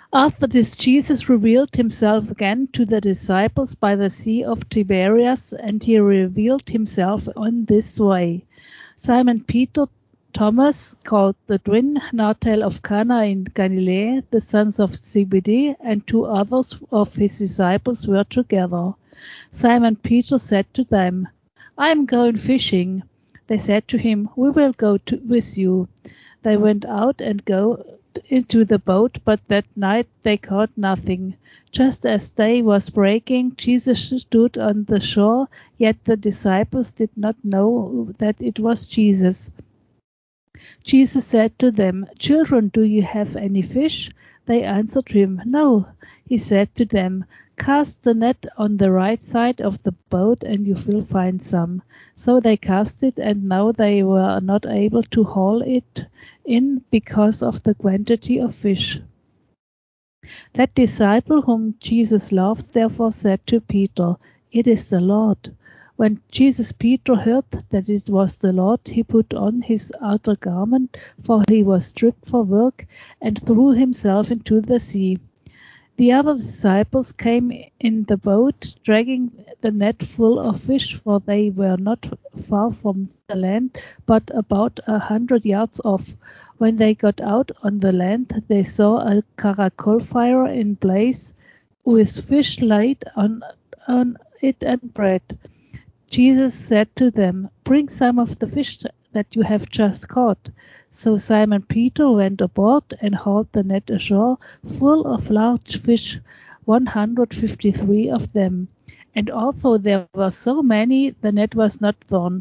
After this, Jesus revealed himself again to the disciples by the Sea of Tiberias, and he revealed himself in this way. Simon Peter, Thomas, called the twin, Nathanael of Cana in Galilee, the sons of Zebedee, and 2 others of his disciples were together. Simon Peter said to them, "I am going fishing." They said to him, "We will go with you." They went out and go into the boat, but that night they caught nothing. Just as day was breaking, Jesus stood on the shore, yet the disciples did not know that it was Jesus. Jesus said to them, "Children, do you have any fish?" They answered him, "No." He said to them, "Cast the net on the right side of the boat and you will find some." So they cast it, and now they were not able to haul it in because of the quantity of fish. That disciple whom Jesus loved therefore said to Peter, "It is the Lord." When Peter heard that it was the Lord, he put on his outer garment, for he was stripped for work, and threw himself into the sea. The other disciples came in the boat, dragging the net full of fish, for they were not far from the land, but about 100 yards off. When they got out on the land, they saw a charcoal fire in place, with fish laid on it and bread. Jesus said to them, "Bring some of the fish that you have just caught." So Simon Peter went aboard and hauled the net ashore, full of large fish, 153 of them. And although there were so many, the net was not torn.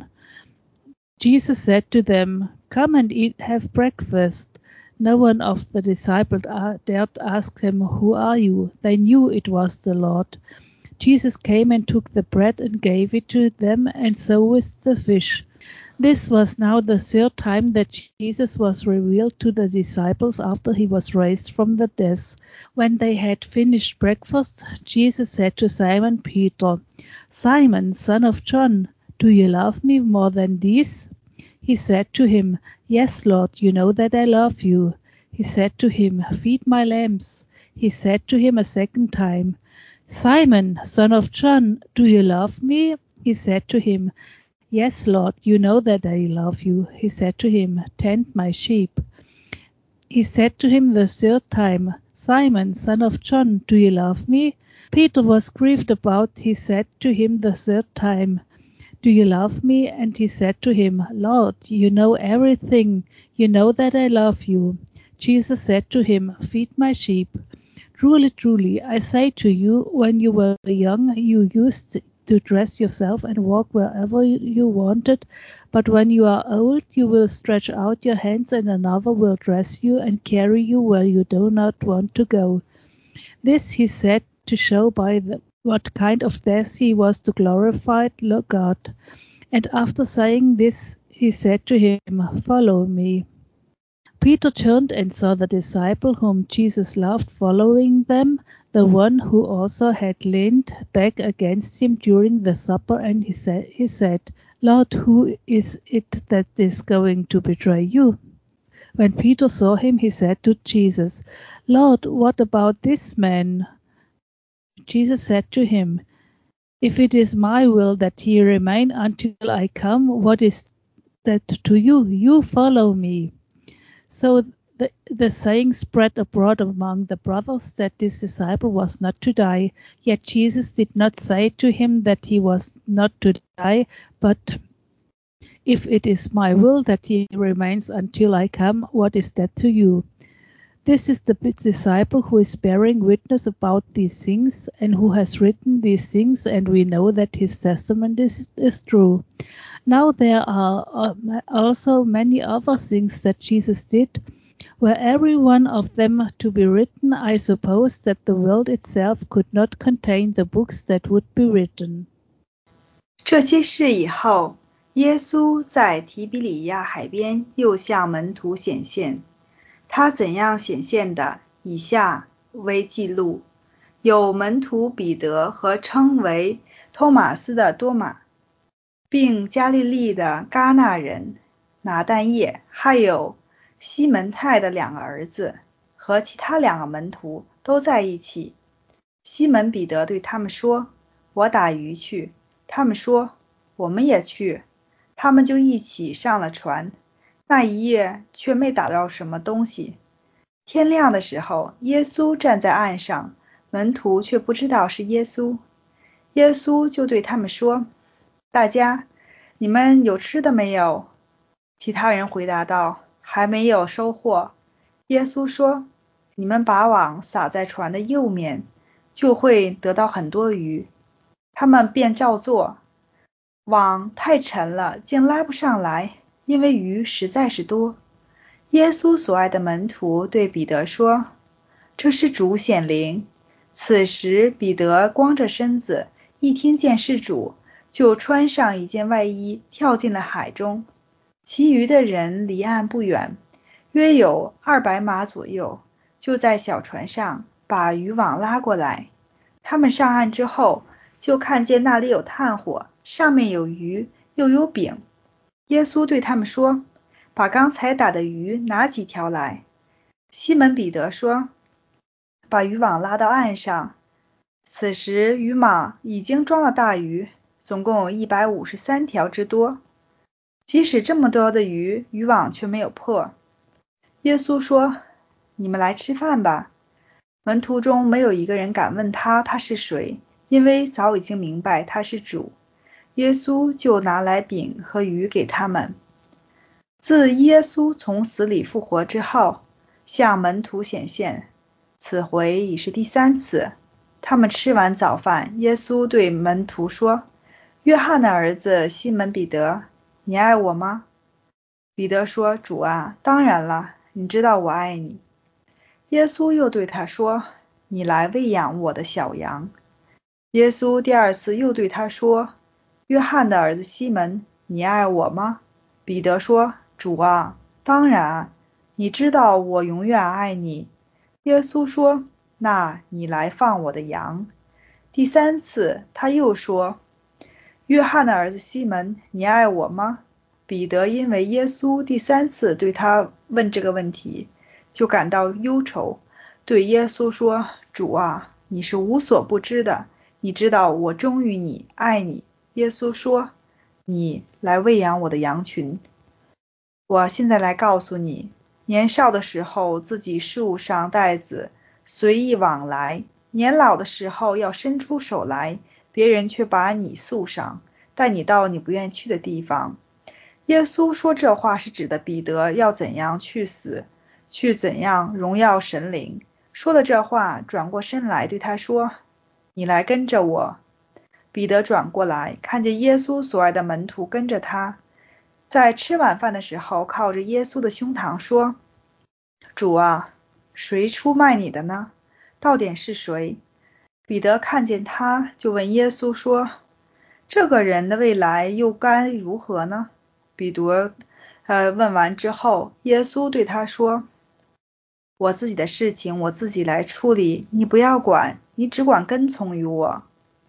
Jesus said to them, "Come and have breakfast." No one of the disciples dared ask him, "Who are you?" They knew it was the Lord. Jesus came and took the bread and gave it to them, and so with the fish. This was now the 3rd time that Jesus was revealed to the disciples after he was raised from the dead. When they had finished breakfast, Jesus said to Simon Peter, "Simon, son of John, do you love me more than these?" He said to him, "Yes, Lord, you know that I love you." He said to him, "Feed my lambs." He said to him a 2nd time, "Simon, son of John, do you love me?" He said to him, "Yes, Lord, you know that I love you." He said to him, "Tend my sheep." He said to him the 3rd time, "Simon, son of John, do you love me?" Peter was grieved about. He said to him the 3rd time, "Do you love me?" And he said to him, "Lord, you know everything. You know that I love you." Jesus said to him, "Feed my sheep. Truly, truly, I say to you, when you were young, you used to dress yourself and walk wherever you wanted, but when you are old, you will stretch out your hands and another will dress you and carry you where you do not want to go." This he said to show by what kind of death he was to glorify God. And after saying this, he said to him, "Follow me." Peter turned and saw the disciple whom Jesus loved following them, the one who also had leaned back against him during the supper, and he said, "Lord, who is it that is going to betray you?" When Peter saw him, he said to Jesus, "Lord, what about this man?" Jesus said to him, "If it is my will that he remain until I come, what is that to you? You follow me." So the saying spread abroad among the brothers that this disciple was not to die. Yet Jesus did not say to him that he was not to die, but, "If it is my will that he remains until I come, what is that to you?" This is the disciple who is bearing witness about these things and who has written these things, and we know that his testament is true. Now there are also many other things that Jesus did. Were every one of them to be written, I suppose that the world itself could not contain the books that would be written. 这些事以后，耶稣在提比里亚海边又向门徒显现。他怎样显现的，以下为记录。有门徒彼得和称为托马斯的多马，并加利利的戛纳人拿但业，还有西门泰的2个儿子和其他2个门徒都在一起。西门彼得对他们说：我打鱼去。他们说：我们也去。他们就一起上了船，那一夜却没打到什么东西。天亮的时候，耶稣站在岸上，门徒却不知道是耶稣。耶稣就对他们说：大家，你们有吃的没有？其他人回答道：还没有收获。耶稣说：你们把网撒在船的右面，就会得到很多鱼。他们便照做。网太沉了，竟拉不上来，因为鱼实在是多。耶稣所爱的门徒对彼得说：这是主显灵。此时彼得光着身子，一听见是主，就穿上一件外衣，跳进了海中。其余的人离岸不远，约有200码左右，就在小船上把渔网拉过来。他们上岸之后，就看见那里有炭火，上面有鱼，又有饼。耶稣对他们说：把刚才打的鱼拿几条来。西门彼得说：把渔网拉到岸上。此时渔网已经装了大鱼，总共有153条之多。即使这么多的鱼，渔网却没有破。耶稣说：你们来吃饭吧。门徒中没有一个人敢问他是谁，因为早已经明白他是主。耶稣就拿来饼和鱼给他们。自耶稣从死里复活之后，向门徒显现，此回已是第3次。他们吃完早饭，耶稣对门徒说：约翰的儿子西门彼得，你爱我吗？彼得说：主啊，当然了，你知道我爱你。耶稣又对他说：你来喂养我的小羊。耶稣第2次又对他说：约翰的儿子西门，你爱我吗？彼得说：主啊，当然，你知道我永远爱你。耶稣说：那你来放我的羊。第3次他又说：约翰的儿子西门，你爱我吗？彼得因为耶稣第3次对他问这个问题，就感到忧愁，对耶稣说：主啊，你是无所不知的，你知道我忠于你，爱你。耶稣说：你来喂养我的羊群。我现在来告诉你，年少的时候自己束上带子，随意往来，年老的时候要伸出手来，别人却把你束上，带你到你不愿去的地方。耶稣说这话是指的彼得要怎样去死，去怎样荣耀神灵。说了这话，转过身来对他说：你来跟着我。彼得转过来，看见耶稣所爱的门徒跟着他，在吃晚饭的时候，靠着耶稣的胸膛说：主啊，谁出卖你的呢？到底是谁？彼得看见他，就问耶稣说：这个人的未来又该如何呢？彼得问完之后，耶稣对他说：我自己的事情我自己来处理，你不要管，你只管跟从于我。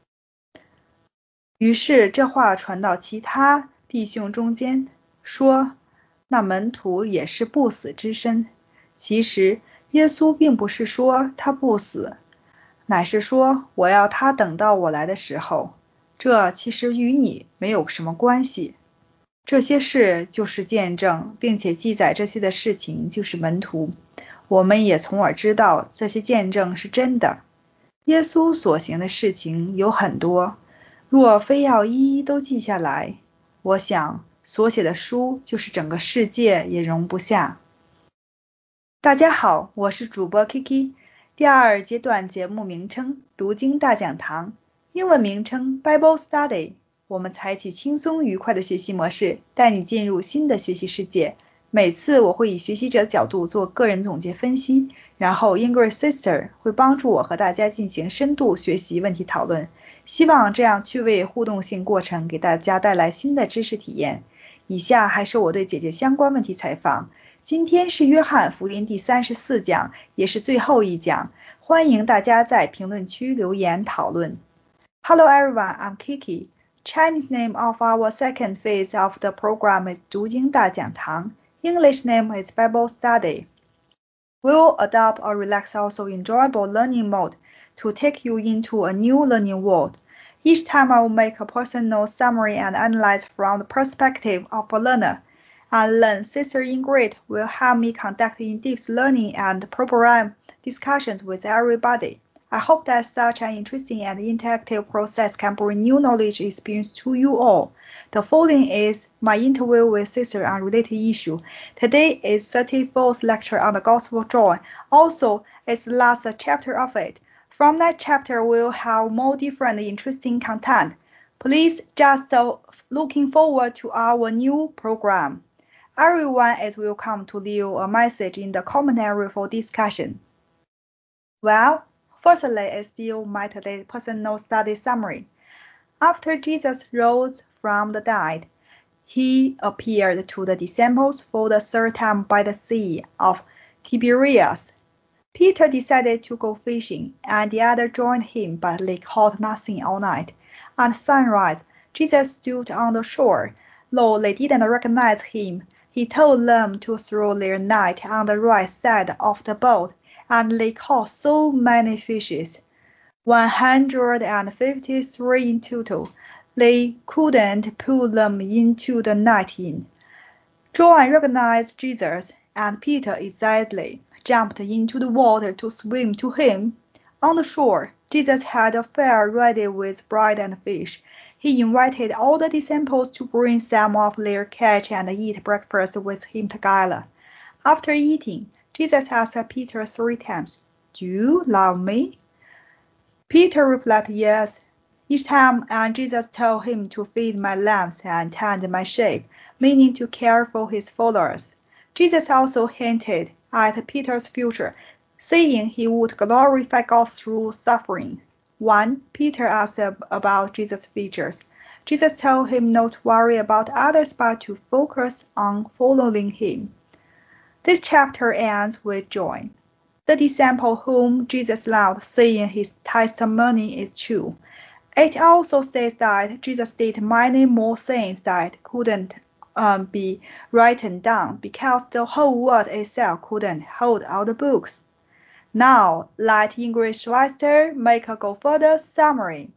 于是这话传到其他弟兄中间，说那门徒也是不死之身。其实耶稣并不是说他不死，乃是说我要他等到我来的时候，这其实与你没有什么关系。这些事就是见证，并且记载这些的事情就是门徒。我们也从而知道这些见证是真的。耶稣所行的事情有很多，若非要一一都记下来，我想所写的书就是整个世界也容不下。大家好，我是主播 Kiki。第2阶段节目名称读经大讲堂，英文名称 Bible Study。我们采取轻松愉快的学习模式，带你进入新的学习世界。每次我会以学习者角度做个人总结分析，然后 English Sister 会帮助我和大家进行深度学习问题讨论。希望这样趣味互动性过程给大家带来新的知识体验。以下还是我对姐姐相关问题采访。今天是约翰福音第34讲，也是最后一讲。欢迎大家在评论区留言讨论。Hello everyone, I'm Kiki. Chinese name of our second phase of the program is 读经大讲堂. English name is Bible Study. We'll adopt a relaxed, also enjoyable learning mode to take you into a new learning world. Each time I will make a personal summary and analyze from the perspective of a learner. And then Sister Ingrid will help me conduct in-depth learning and program discussions with everybody. I hope that such an interesting and interactive process can bring new knowledge experience to you all. The following is my interview with Sister on related issue. Today is 34th lecture on the Gospel of John. Also, it's the last chapter of it. From that chapter, we'll have more different interesting content. Please just looking forward to our new program. Everyone is welcome to leave a message in the commentary for discussion. Well, firstly is still my today's personal study summary. After Jesus rose from the dead, he appeared to the disciples for the third time by the Sea of Tiberias. Peter decided to go fishing, and the others joined him, but they caught nothing all night. At sunrise, Jesus stood on the shore. Though they didn't recognize him, he told them to throw their net on the right side of the boat, and they caught so many fishes, 153 in total. They couldn't pull them into the net in. John recognized Jesus, and Peter excitedly jumped into the water to swim to him. On the shore, Jesus had a fire ready with bread and fish. He invited all the disciples to bring some of their catch and eat breakfast with him together. After eating, Jesus asked Peter 3 times, "Do you love me?" Peter replied, "Yes." Each time, and Jesus told him to feed my lambs and tend my sheep, meaning to care for his followers. Jesus also hinted at Peter's future, saying he would glorify God through suffering. When Peter asked about Jesus' features, Jesus told him not to worry about others but to focus on following him. This chapter ends with John, the disciple whom Jesus loved, saying his testimony is true. It also states that Jesus did many more things that couldn't be written down because the whole world itself couldn't hold all the books. Now, let English writer make a go further summary.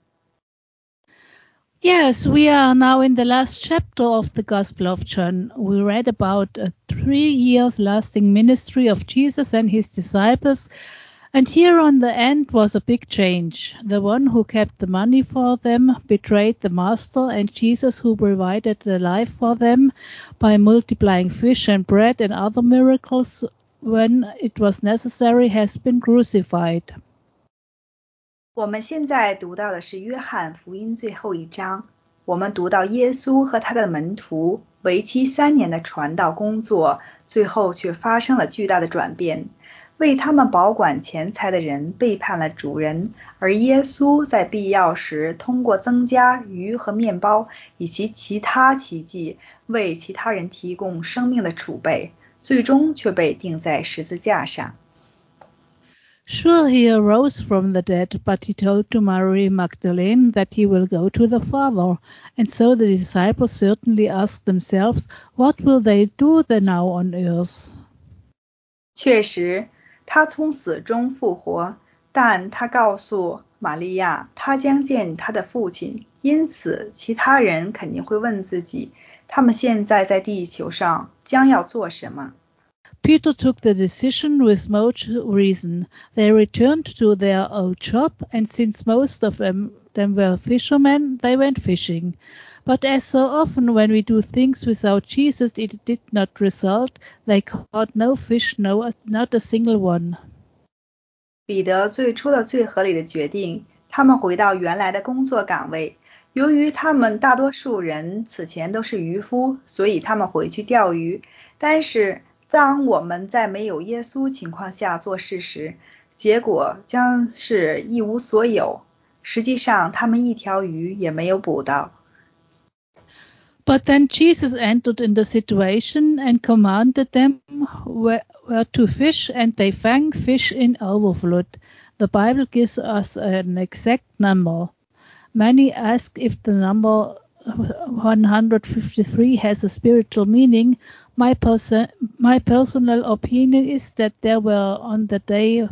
Yes, we are now in the last chapter of the Gospel of John. We read about a 3 years lasting ministry of Jesus and his disciples, and here on the end was a big change. The one who kept the money for them betrayed the master, and Jesus, who provided the life for them by multiplying fish and bread and other miracles when it was necessary, has been crucified. 我们现在读到的是约翰福音最后一章，我们读到耶稣和他的门徒为期3年的传道工作，最后却发生了巨大的转变。为他们保管钱财的人背叛了主人，而耶稣在必要时通过增加鱼和面包以及其他奇迹，为其他人提供生命的储备，最终却被钉在十字架上。 Sure, he arose from the dead, but he told to Mary Magdalene that he will go to the Father. And so the disciples certainly asked themselves, what will they do then now on earth? 确实，他从死中复活，但他告诉玛利亚，他将见他的父亲。因此，其他人肯定会问自己，他们现在在地球上将要做什么？ Peter took the decision with much reason. They returned to their old job, and since most of them were fishermen, they went fishing. But as so often when we do things without Jesus, it did not result. They caught no fish, not a single one. 彼得最初的最合理的决定，他们回到原来的工作岗位。由于他们大多数人此前都是渔夫，所以他们回去钓鱼。但是当我们在没有耶稣情况下做事时，结果将是一无所有。实际上，他们一条鱼也没有捕到。 But then Jesus entered in the situation and commanded them where to fish, and they found fish in overflood. The Bible gives us an exact number. Many ask if the number 153 has a spiritual meaning, my personal opinion is that there were on the day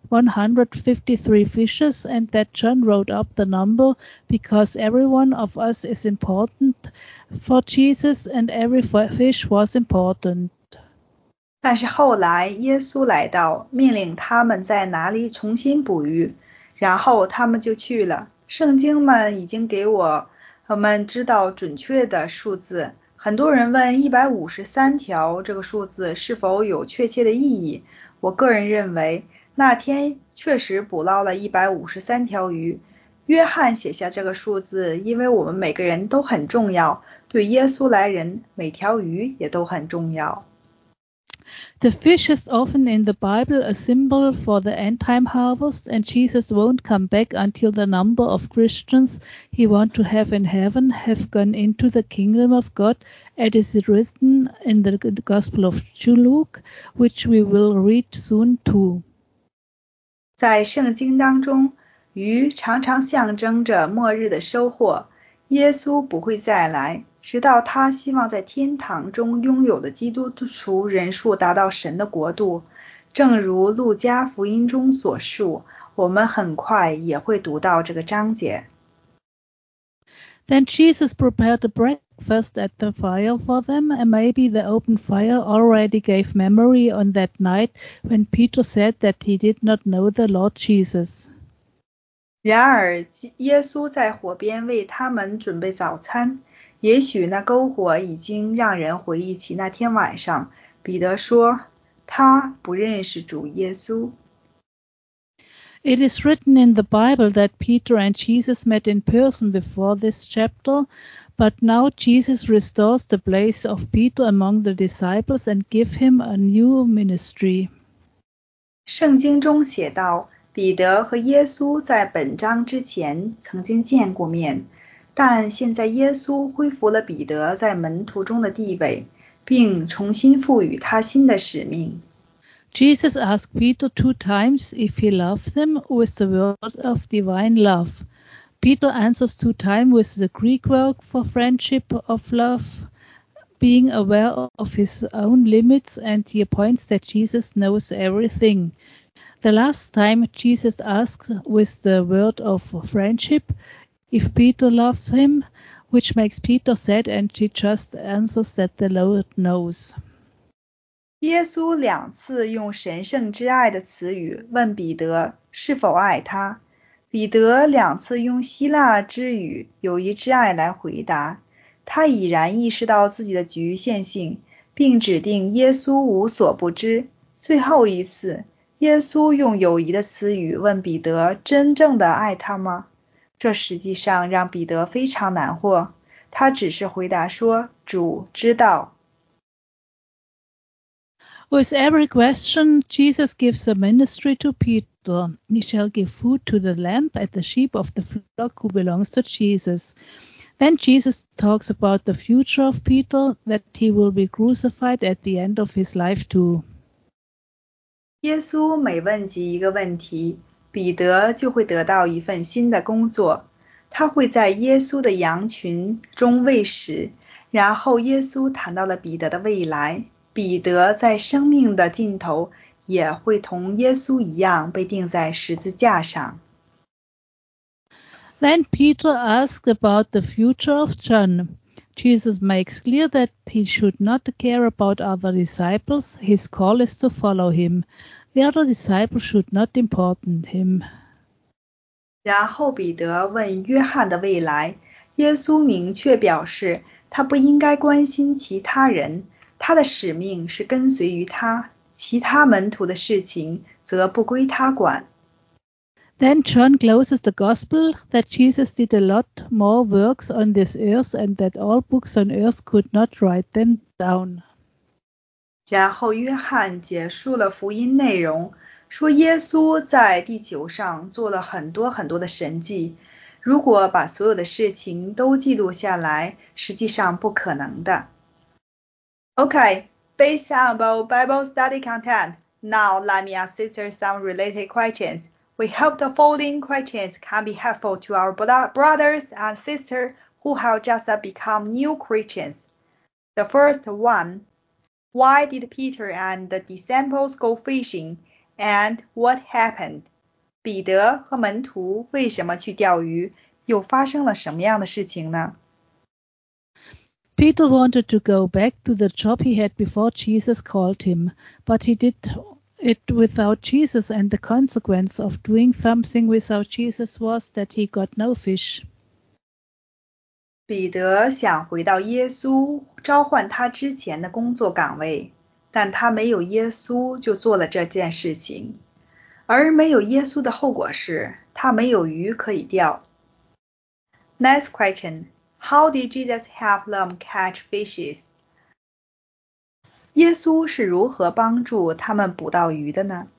153 fishes and that John wrote up the number because every one of us is important for Jesus and every fish was important. 但是后来耶稣来到，命令他们在哪里重新捕鱼，然后他们就去了。圣经们已经给我们知道准确的数字。很多人问153条这个数字是否有确切的意义。我个人认为那天确实捕捞了153条鱼。约翰写下这个数字，因为我们每个人都很重要，对耶稣来人，每条鱼也都很重要。 The fish is often in the Bible a symbol for the end-time harvest, and Jesus won't come back until the number of Christians he wants to have in heaven have gone into the kingdom of God, as is written in the Gospel of Luke, which we will read soon too. 在圣经当中，鱼常常象征着末日的收获。耶稣不会再来，直到他希望在天堂中拥有的基督徒人数达到神的国度。正如路加福音中所述，我们很快也会读到这个章节。 Then Jesus prepared a breakfast at the fire for them, and maybe the open fire already gave memory on that night when Peter said that he did not know the Lord Jesus. 然而耶稣在火边为他们准备早餐，也许那篝火已经让人回忆起那天晚上，彼得说他不认识主耶稣。 It is written in the Bible that Peter and Jesus met in person before this chapter, but now Jesus restores the place of Peter among the disciples and gives him a new ministry. 圣经中写道，彼得和耶稣在本章之前曾经见过面，但现在耶稣恢复了彼得在门徒中的地位，并重新赋予他新的使命。 Jesus asked Peter 2 times if he loves him with the word of divine love. Peter answers 2 times with the Greek word for friendship of love, being aware of his own limits, and he points that Jesus knows everything. The last time Jesus asked with the word of friendship if Peter loves him, which makes Peter sad, and he just answers that the Lord knows. 耶稣2次用神圣之爱的词语问彼得是否爱他，彼得2次用希腊之语友谊之爱来回答。他已然意识到自己的局限性，并指定耶稣无所不知。最后一次，耶稣用友谊的词语问彼得真正的爱他吗？这实际上让彼得非常难过，他只是回答说主知道。 With every question, Jesus gives a ministry to Peter. He shall give food to the lamb and the sheep of the flock who belongs to Jesus. Then Jesus talks about the future of Peter, that he will be crucified at the end of his life too. 耶稣每问及一个问题，彼得就会得到一份新的工作。他会在耶稣的羊群中喂食，然后耶稣谈到了彼得的未来。彼得在生命的尽头也会同耶稣一样被钉在十字架上。 Then Peter asked about the future of John. Jesus makes clear that he should not care about other disciples. His call is to follow him. The other disciples should not important him. 然后彼得问约翰的未来，耶稣明确表示他不应该关心其他人，他的使命是跟随于他，其他门徒的事情则不归他管。 Then John closes the gospel that Jesus did a lot more works on this earth and that all books on earth could not write them down. 然后约翰结束了福音内容，说耶稣在地球上做了很多很多的神迹，如果把所有的事情都记录下来，实际上不可能的。Okay, based on both Bible study content, now let me ask sisters some related questions. We hope the following questions can be helpful to our brothers and sisters who have just become new Christians. The first one, why did Peter and the disciples go fishing, and what happened? 彼得和门徒为什么去钓鱼，又发生了什么样的事情呢？ Peter wanted to go back to the job he had before Jesus called him, but he did it without Jesus, and the consequence of doing something without Jesus was that he got no fish. 彼得想回到耶稣召唤他之前的工作岗位，但他没有耶稣就做了这件事情，而没有耶稣的后果是他没有鱼可以钓。Next question. How did Jesus help them catch fishes? 耶稣是如何帮助他们捕到鱼的呢？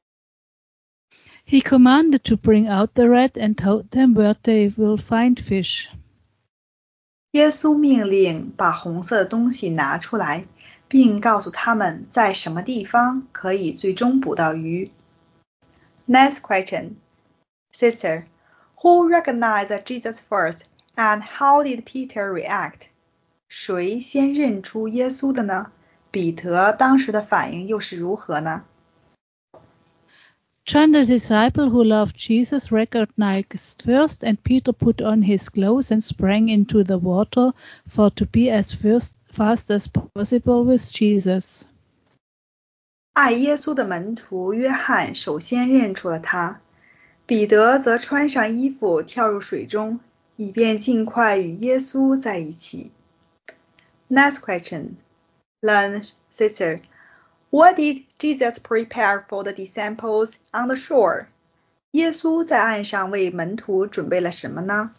He commanded to bring out the net and told them where they will find fish. 耶稣命令把红色的东西拿出来，并告诉他们在什么地方可以最终捕到鱼。Next question. Sister, who recognized Jesus first, and how did Peter react? 谁先认出耶稣的呢？彼得当时的反应又是如何呢？ John, the disciple who loved Jesus, recognized first, and Peter put on his clothes and sprang into the water for to be as fast as possible with Jesus. 爱耶稣的门徒约翰首先认出了他，彼得则穿上衣服跳入水中，以便尽快与耶稣在一起。Next question. Learn, sister. What did Jesus prepare for the disciples on the shore? 耶稣在岸上为门徒准备了什么呢？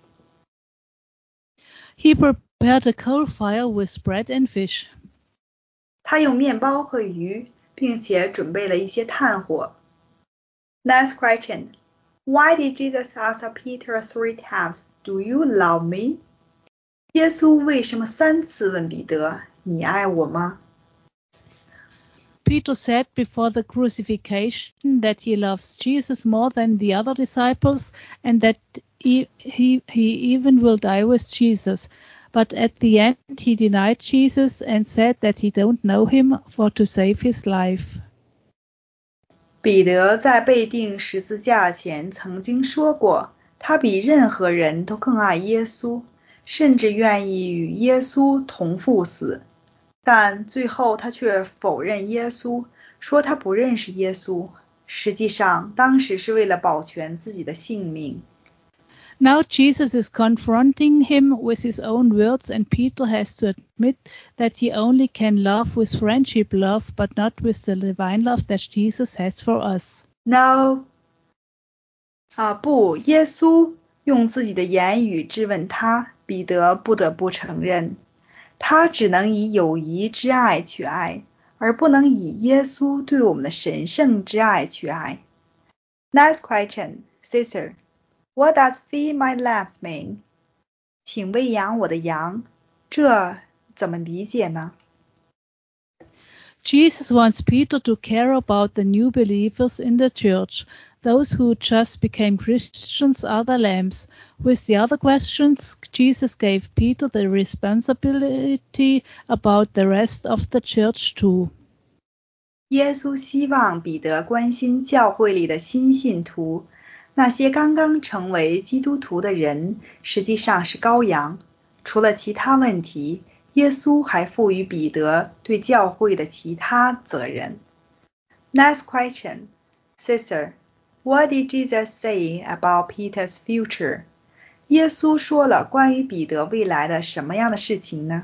He prepared a coal fire with bread and fish. 他用面包和鱼，并且准备了一些炭火。Next question. Why did Jesus ask Peter 3 times, "Do you love me?" 耶稣为什么3次问彼得，你爱我吗？ Peter said before the crucifixion that he loves Jesus more than the other disciples, and that he even will die with Jesus. But at the end he denied Jesus and said that he don't know him for to save his life. 彼得在被钉十字架前曾经说过，他比任何人都更爱耶稣，甚至愿意与耶稣同赴死。但最后他却否认耶稣，说他不认识耶稣。实际上，当时是为了保全自己的性命。 Now Jesus is confronting him with his own words, and Peter has to admit that he only can love with friendship love, but not with the divine love that Jesus has for us. No. 不，耶稣用自己的言语质问他，彼得不得不承认，他只能以友谊之爱去爱，而不能以耶稣对我们的神圣之爱去爱。Next question, sister. What does feed my lambs mean? 请喂养我的羊，这怎么理解呢？ Jesus wants Peter to care about the new believers in the church. Those who just became Christians are the lambs. With the other questions, Jesus gave Peter the responsibility about the rest of the church too. 耶稣希望彼得关心教会里的新信徒，那些刚刚成为基督徒的人实际上是羔羊。除了其他问题，耶稣还赋予彼得对教会的其他责任。Next question, sister. What did Jesus say about Peter's future? 耶稣说了关于彼得未来的什么样的事情呢？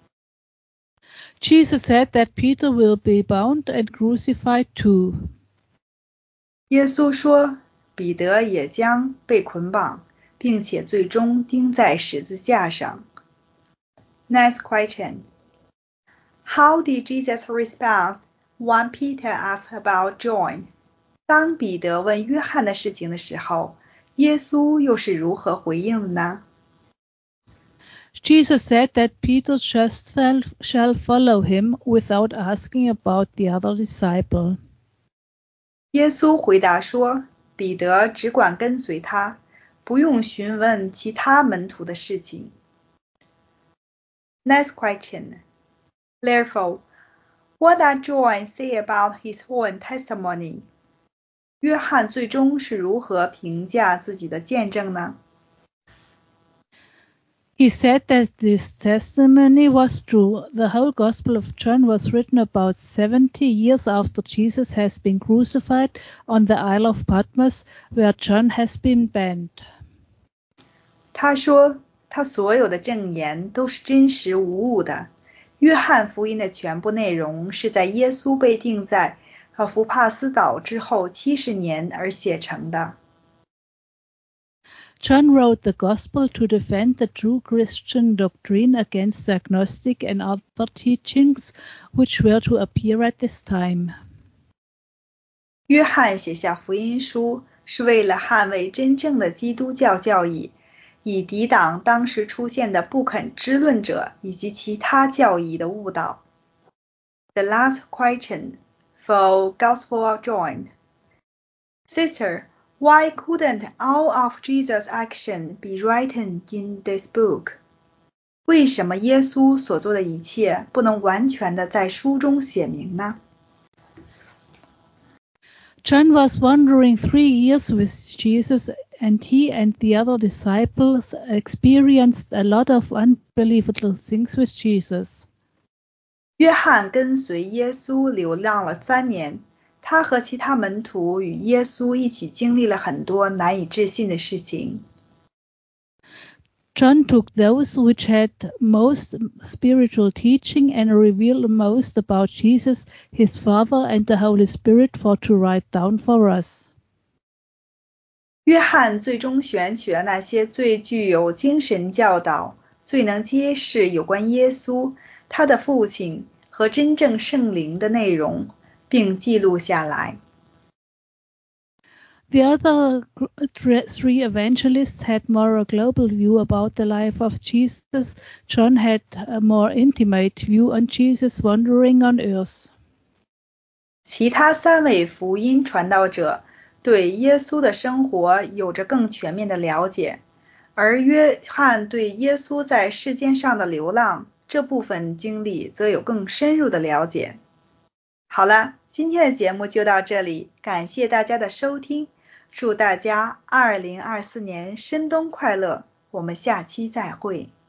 Jesus said that Peter will be bound and crucified too. 耶稣说，彼得也将被捆绑，并且最终钉在十字架上。Next question. How did Jesus respond when Peter asked about John? 当彼得问约翰的事情的时候，耶稣又是如何回应的呢？ Jesus said that Peter just shall follow him without asking about the other disciple. 耶稣回答说，彼得只管跟随他， 不用询问其他门徒的事情。Next question. Therefore, what does John say about his own testimony? 约翰最终是如何评价自己的见证呢？ He said that this testimony was true. The whole Gospel of John was written about 70 years after Jesus has been crucified on the Isle of Patmos, where John has been banned. 他说，他所有的证言都是真实无误的。约翰福音的全部内容是在耶稣被钉在福帕斯岛之后70年而写成的。 John wrote the Gospel to defend the true Christian doctrine against the agnostic and other teachings which were to appear at this time. 约翰写下福音书是为了捍卫真正的基督教教义，以抵挡当时出现的不肯知论者以及其他教义的误导。The last question for Gospel of John. Sister, why couldn't all of Jesus' action be written in this book? 为什么耶稣所做的一切不能完全的在书中写明呢？ John was wandering 3 years with Jesus, and he and the other disciples experienced a lot of unbelievable things with Jesus. 约翰跟随耶稣流浪了3年，他和其他门徒与耶稣一起经历了很多难以置信的事情。 John took those which had most spiritual teaching and revealed most about Jesus, his Father, and the Holy Spirit for to write down for us. 约翰最终选取了那些最具有精神教导、最能揭示有关耶稣、他的父亲和真正圣灵的内容，并记录下来。 The other 3 evangelists had more a global view about the life of Jesus. John had a more intimate view on Jesus wandering on earth. 其他3位福音传道者对耶稣的生活有着更全面的了解，而约翰对耶稣在世间上的流浪这部分经历则有更深入的了解。好了，今天的节目就到这里，感谢大家的收听，祝大家2024年深冬快乐，我们下期再会。